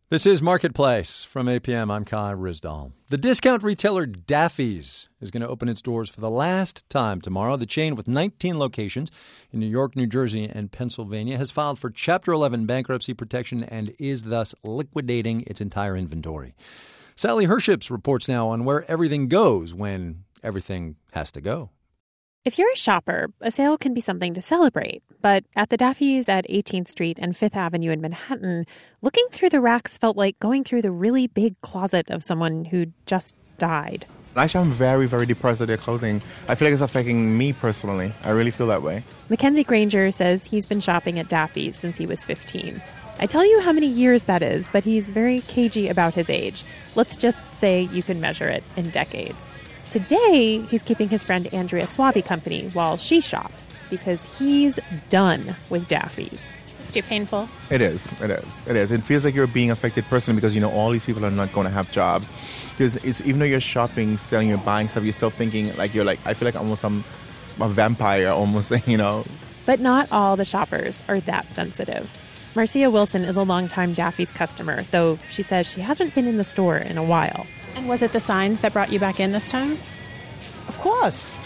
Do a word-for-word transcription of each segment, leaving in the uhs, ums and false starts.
This is Marketplace. From A P M, I'm Kai Rizdal. The discount retailer Daffy's is going to open its doors for the last time tomorrow. The chain, with nineteen locations in New York, New Jersey, and Pennsylvania, has filed for Chapter eleven bankruptcy protection and is thus liquidating its entire inventory. Sally Herships reports now on where everything goes when everything has to go. If you're a shopper, a sale can be something to celebrate. But at the Daffy's at eighteenth Street and Fifth Avenue in Manhattan, looking through the racks felt like going through the really big closet of someone who just died. Actually, I'm very, very depressed at their closing. I feel like it's affecting me personally. I really feel that way. Mackenzie Granger says he's been shopping at Daffy's since he was fifteen. I tell you how many years that is, but he's very cagey about his age. Let's just say you can measure it in decades. Today, he's keeping his friend Andrea Swaby company while she shops because he's done with Daffy's. It's too painful. It is. It is. It is. It feels like you're being affected personally because, you know, all these people are not going to have jobs. Because it's, even though you're shopping, selling, you're buying stuff, you're still thinking like you're like, I feel like almost I'm a vampire almost, you know. But not all the shoppers are that sensitive. Marcia Wilson is a longtime Daffy's customer, though she says she hasn't been in the store in a while. And was it the signs that brought you back in this time? Of course.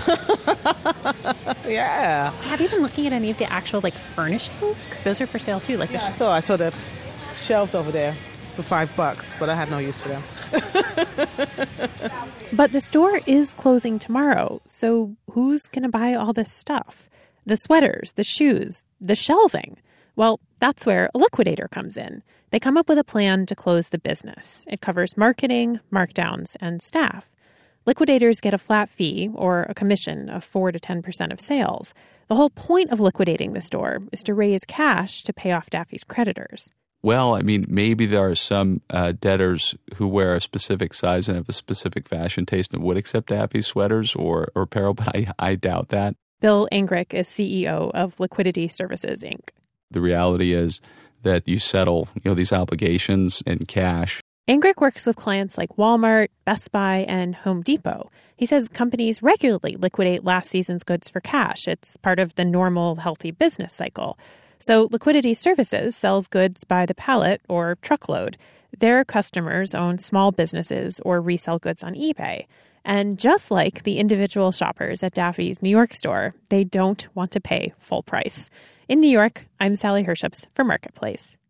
Yeah. Have you been looking at any of the actual, like, furnishings? Because those are for sale, too. Like yeah, the I saw, I saw the shelves over there for five bucks, but I had no use for them. But the store is closing tomorrow, so who's going to buy all this stuff? The sweaters, the shoes, the shelving. Well, that's where a liquidator comes in. They come up with a plan to close the business. It covers marketing, markdowns, and staff. Liquidators get a flat fee or a commission of four to ten percent of sales. The whole point of liquidating the store is to raise cash to pay off Daffy's creditors. Well, I mean, maybe there are some uh, debtors who wear a specific size and have a specific fashion taste and would accept Daffy's sweaters or, or apparel, but I, I doubt that. Bill Angrick is C E O of Liquidity Services, Incorporated. The reality is that you settle, you know, these obligations in cash. Angrick works with clients like Walmart, Best Buy, and Home Depot. He says companies regularly liquidate last season's goods for cash. It's part of the normal, healthy business cycle. So Liquidity Services sells goods by the pallet or truckload. Their customers own small businesses or resell goods on eBay. And just like the individual shoppers at Daffy's New York store, they don't want to pay full price. In New York, I'm Sally Herships for Marketplace.